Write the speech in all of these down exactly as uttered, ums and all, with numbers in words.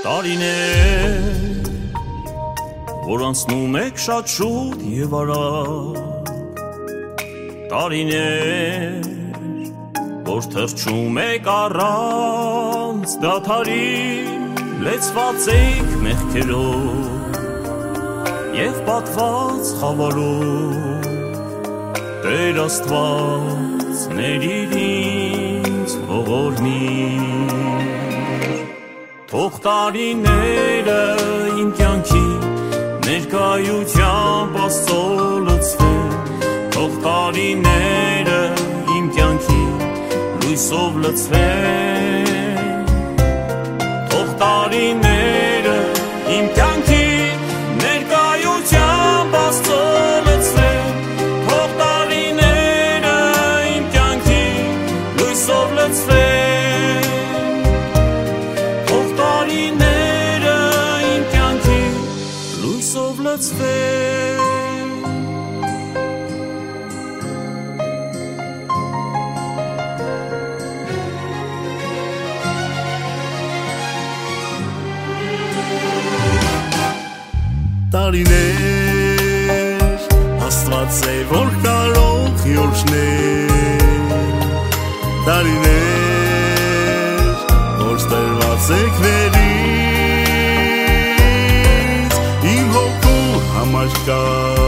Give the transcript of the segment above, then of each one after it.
Տարիներ, որ անցնում եք շատ շուտ և արագ, տարիներ, որ թռչում եք առանց դադարի, լեցված եք մեղքերով և պատված խավարով, Տեր Աստված ներիր ինձ ողորմիր, թող տարիները իմ կյանքի ներկայությամբ Աստծո լցվեն, թող տարիները իմ կյանքի լույսով լցվեն, թող տարիները իմ կյանքի ներկայությամբ Աստծո լցվեն, թող տարիները իմ կյանքի լույսով լցվեն, թող տարիները իմ կյանքի լույսով լցվեն. Տարիներ, Աստված է, որ կարող յորշներ, տարիներ, որ ստերված եք վերից, իմ հոգու համար կա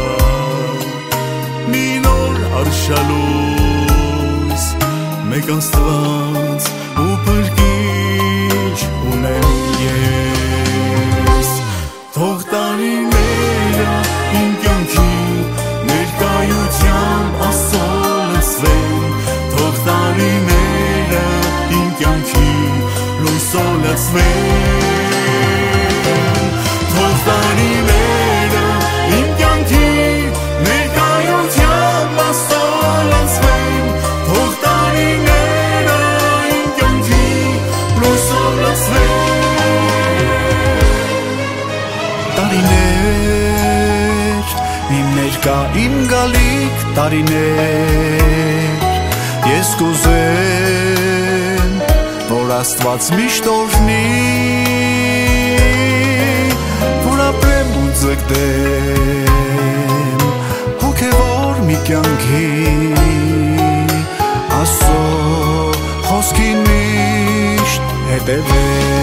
մի նոր արշալույս, մեկ Աստված ու փրկիչ ունեմ ես, թող տարիները իմ կյանքի ներկայությամբ Աստծո լցվեն, թող տարիները իմ կյանքի լույսով լցվեն, թող տարիները իմ կյանքի ներկայությամբ Աստծո լցվեն, թող տարիները իմ կյանքի լույսով լցվեն. Տարիներ, իմ ներկա, իմ գալիք տարիներ, ես կուզեմ, որ Աստված միշտ օրհնի, որ ապրեմ ու ձգտեմ հոգևոր մի կյանքի, Աստծո խոսքին միշտ հետևեմ.